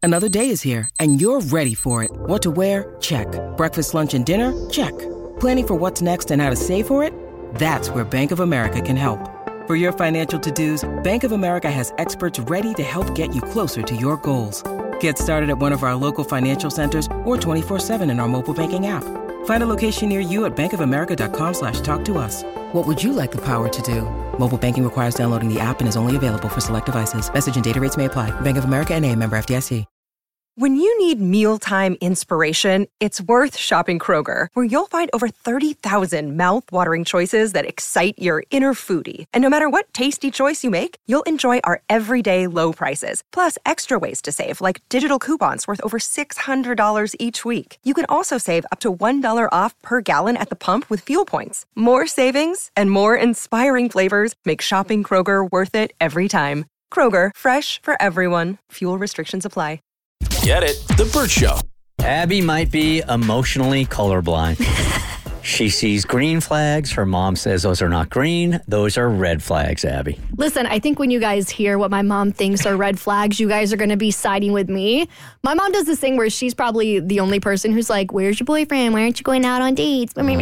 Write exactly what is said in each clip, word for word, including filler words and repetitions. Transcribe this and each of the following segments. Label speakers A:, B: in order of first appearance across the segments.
A: Another day is here, and you're ready for it. What to wear? Check. Breakfast, lunch, and dinner? Check. Planning for what's next and how to save for it? That's where Bank of America can help. For your financial to-dos, Bank of America has experts ready to help get you closer to your goals. Get started at one of our local financial centers or twenty-four seven in our mobile banking app. Find a location near you at bankofamerica.com slash talk to us. What would you like the power to do? Mobile banking requires downloading the app and is only available for select devices. Message and data rates may apply. Bank of America N A, member F D I C.
B: When you need mealtime inspiration, it's worth shopping Kroger, where you'll find over thirty thousand mouth-watering choices that excite your inner foodie. And no matter what tasty choice you make, you'll enjoy our everyday low prices, plus extra ways to save, like digital coupons worth over six hundred dollars each week. You can also save up to one dollar off per gallon at the pump with fuel points. More savings and more inspiring flavors make shopping Kroger worth it every time. Kroger, fresh for everyone. Fuel restrictions apply.
C: Get it? The Bert Show.
D: Abby might be emotionally colorblind. She sees green flags. Her mom says those are not green. Those are red flags, Abby.
E: Listen, I think when you guys hear what my mom thinks are red flags, you guys are going to be siding with me. My mom does this thing where she's probably the only person who's like, where's your boyfriend? Why aren't you going out on dates? And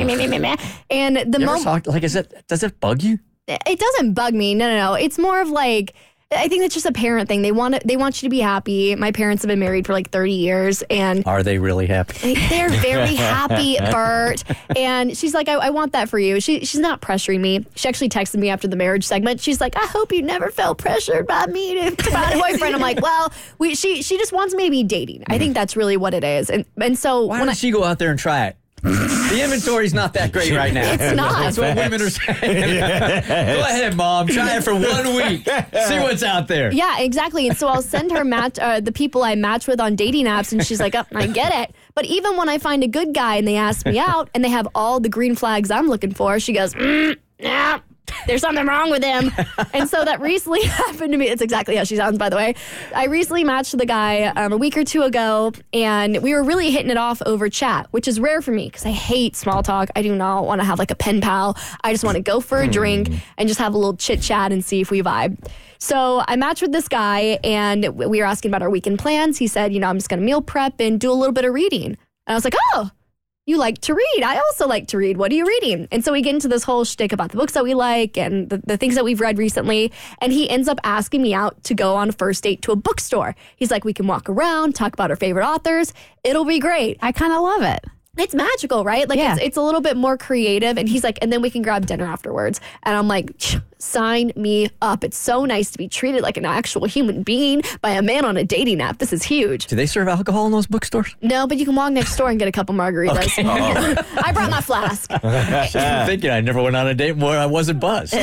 E: the moment...
D: Like, is it, does it bug you?
E: It doesn't bug me. No, no, no. It's more of like... I think that's just a parent thing. They want to, they want you to be happy. My parents have been married for like thirty years, and
D: are they really happy?
E: They're very happy, Bert. And she's like, I, I want that for you. She she's not pressuring me. She actually texted me after the marriage segment. She's like, I hope you never felt pressured by me to find a boyfriend. I'm like, well, we she she just wants me to be dating. I think that's really what it is. And and so
D: why
E: when
D: don't
E: I,
D: she go out there and try it? The inventory's not that great right now.
E: It's not.
D: That's what women are saying. Go ahead, Mom. Try it for one week. See what's out there.
E: Yeah, exactly. And so I'll send her match uh, the people I match with on dating apps, and she's like, oh, I get it. But even when I find a good guy and they ask me out and they have all the green flags I'm looking for, she goes, mm, yeah. There's something wrong with him. And so that recently happened to me. It's exactly how she sounds, by the way. I recently matched with a guy um, a week or two ago, and we were really hitting it off over chat, which is rare for me because I hate small talk. I do not want to have like a pen pal. I just want to go for a drink and just have a little chit chat and see if we vibe. So I matched with this guy, and we were asking about our weekend plans. He said, you know, I'm just going to meal prep and do a little bit of reading. And I was like, oh, you like to read. I also like to read. What are you reading? And so we get into this whole shtick about the books that we like and the, the things that we've read recently. And he ends up asking me out to go on a first date to a bookstore. He's like, we can walk around, talk about our favorite authors. It'll be great.
F: I kind of love it.
E: It's magical, right? Like,
F: yeah.
E: it's, it's a little bit more creative. And he's like, and then we can grab dinner afterwards. And I'm like, sign me up. It's so nice to be treated like an actual human being by a man on a dating app. This is huge.
D: Do they serve alcohol in those bookstores?
E: No, but you can walk next door and get a couple margaritas. Okay. Oh. I brought my flask.
D: I'm thinking I never went on a date where I wasn't buzzed.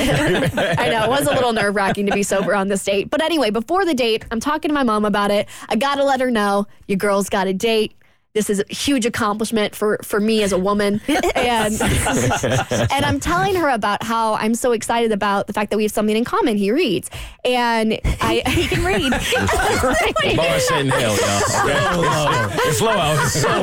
E: I know. It was a little nerve-wracking to be sober on this date. But anyway, before the date, I'm talking to my mom about it. I got to let her know, your girl's got a date. This is a huge accomplishment for, for me as a woman. And and I'm telling her about how I'm so excited about the fact that we have something in common. He reads. And I he can read.
C: Bar sitting hell, y'all. Okay. Slow out. So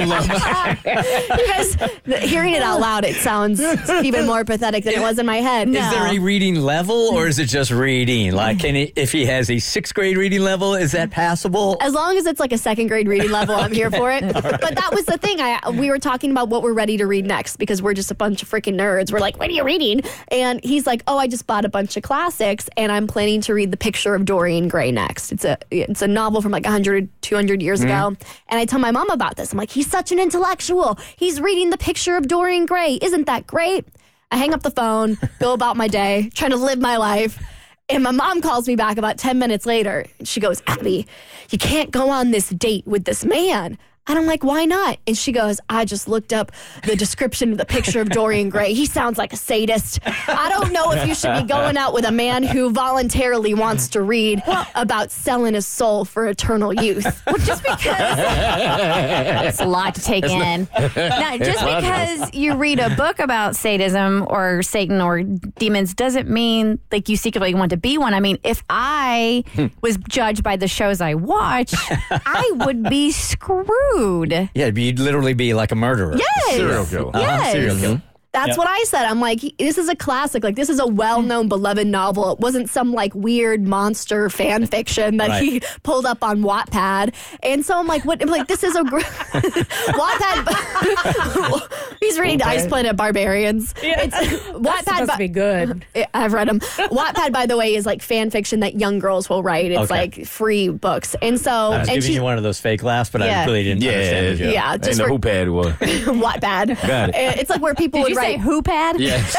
C: low.
E: You guys, hearing it out loud, it sounds even more pathetic than it was in my head.
D: Is there a reading level, or is it just reading? Like, can he, if he has a sixth grade reading level, is that passable?
E: As long as it's like a second grade reading level, I'm here for it. Right. But that was the thing. I we were talking about what we're ready to read next because we're just a bunch of freaking nerds. We're like, what are you reading? And he's like, oh, I just bought a bunch of classics and I'm planning to read The Picture of Dorian Gray next. It's a it's a novel from like one hundred, two hundred years mm-hmm. ago. And I tell my mom about this. I'm like, he's such an intellectual. He's reading The Picture of Dorian Gray. Isn't that great? I hang up the phone, go about my day, trying to live my life. And my mom calls me back about ten minutes later. And she goes, Abby, you can't go on this date with this man. And I'm like, why not? And she goes, I just looked up the description of The Picture of Dorian Gray. He sounds like a sadist. I don't know if you should be going out with a man who voluntarily wants to read about selling his soul for eternal youth.
F: Well, just because... That's a lot to take it's in. Now, just because you read a book about sadism or Satan or demons doesn't mean like you secretly want to be one. I mean, if I was judged by the shows I watch, I would be screwed.
D: Yeah, you'd literally be like a murderer.
F: Yes.
C: Serial killer.
F: Yes.
D: Uh-huh. Serial killer.
E: That's
D: Yep.
E: what I said. I'm like, this is a classic. Like, this is a well-known, beloved novel. It wasn't some, like, weird monster fan fiction that
D: Right.
E: he pulled up on Wattpad. And so I'm like, what? I'm like, this is a... Gr- Wattpad... He's reading Ice Planet Barbarians. It's,
G: That's
E: Wattpad...
G: supposed
E: by-
G: to be good.
E: I've read them. Wattpad, by the way, is like fan fiction that young girls will write. It's
D: Okay.
E: like free books. And so...
D: I was
E: and
D: giving
E: she,
D: you one of those fake laughs, but
F: Yeah.
D: I really didn't
C: Yeah,
D: understand the joke.
E: yeah,
C: Ain't
E: just
C: know
E: for
C: who pad it was.
E: Wattpad.
C: Got it.
E: It's like where people
F: Did
E: would
F: you say
E: write...
F: who pad?
C: Yes.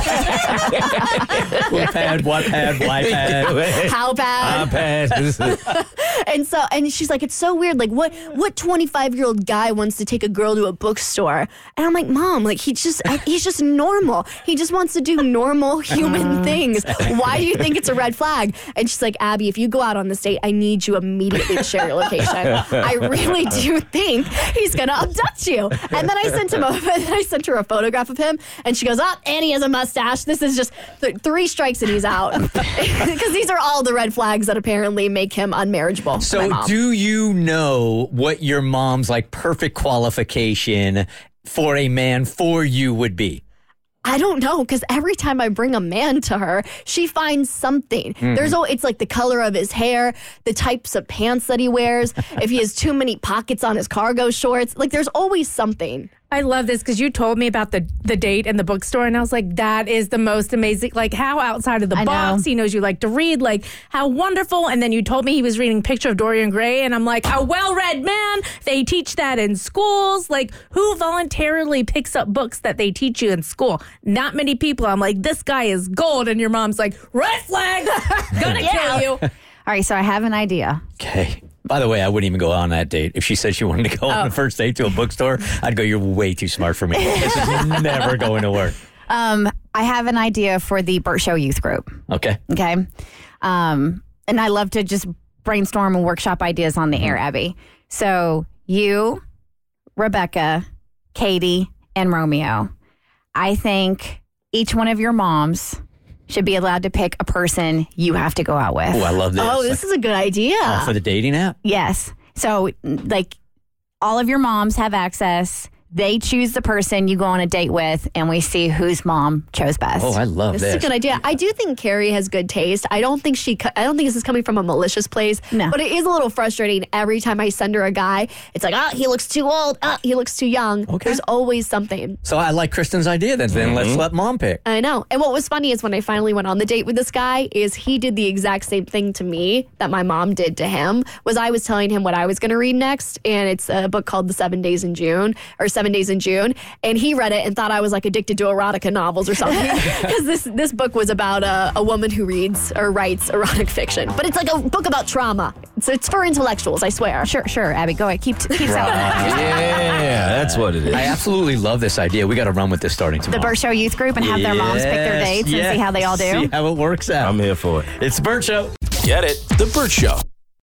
D: Wattpad, Wattpad, Wattpad.
E: How bad?
C: iPad.
E: And so, and she's like, it's so weird. Like, what, what twenty-five year old guy wants to take a girl to a bookstore? And I'm like, Mom, like, he just, he's just normal. He just wants to do normal human things. Why do you think it's a red flag? And she's like, Abby, if you go out on this date, I need you immediately to share your location. I really do think he's gonna abduct you. And then I sent him, a, I sent her a photograph of him, and she goes, oh, and he has a mustache. This is just th- three strikes and he's out. Because these are all the red flags that apparently make him unmarriageable. My
D: So,
E: mom.
D: do you know what your mom's like perfect qualification for a man for you would be?
E: I don't know, because every time I bring a man to her, she finds something. There's oh, it's like the color of his hair, the types of pants that he wears, if he has too many pockets on his cargo shorts. Like, there's always something.
G: I love this because you told me about the the date in the bookstore, and I was like, that is the most amazing. Like, how outside of the
F: I
G: box,
F: know.
G: he knows you like to read, like, how wonderful. And then you told me he was reading Picture of Dorian Gray, and I'm like, a well-read man. They teach that in schools. Like, who voluntarily picks up books that they teach you in school? Not many people. I'm like, this guy is gold. And your mom's like, red flag, gonna kill you.
F: All right, so I have an idea.
D: Okay. By the way, I wouldn't even go on that date. If she said she wanted to go on the first date to a bookstore, I'd go, you're way too smart for me. This is never going to work.
F: Um, I have an idea for the Burt Show youth group.
D: Okay.
F: Okay. Um, and I love to just brainstorm and workshop ideas on the air, Abby. So you, Rebecca, Katie, and Romeo. I think each one of your moms should be allowed to pick a person you have to go out with.
D: Oh, I love this.
E: Oh, this is a good idea.
D: Uh, for the dating app?
F: Yes. So, like, all of your moms have access. They choose the person you go on a date with, and we see whose mom chose best.
D: Oh, I love
E: This
D: this.
E: is a good idea. I do think Carrie has good taste. I don't think she. co- I don't think this is coming from a malicious place.
F: No.
E: But it is a little frustrating every time I send her a guy. It's like, oh, he looks too old. Oh, he looks too young.
D: Okay.
E: There's always something.
D: So I like Kristen's idea then. Then let's let mom pick.
E: I know. And what was funny is when I finally went on the date with this guy, is he did the exact same thing to me that my mom did to him. Was I was telling him what I was going to read next, and it's a book called The Seven Days in June or Seven Days in June, and he read it and thought I was like addicted to erotica novels or something, because this this book was about a, a woman who reads or writes erotic fiction, but it's like a book about trauma. It's it's for intellectuals, I swear.
F: Sure, sure, Abby. Go ahead. Keep, keep selling it.
C: Yeah, that's what it is.
D: I absolutely love this idea. We got to run with this starting
F: The
D: tomorrow.
F: Burt Show youth group and have their moms pick their
D: Yes,
F: dates and
D: yes.
F: see how they all do.
D: See how it works out.
C: I'm here for it.
D: It's the Burt Show.
H: Get it? The Burt Show.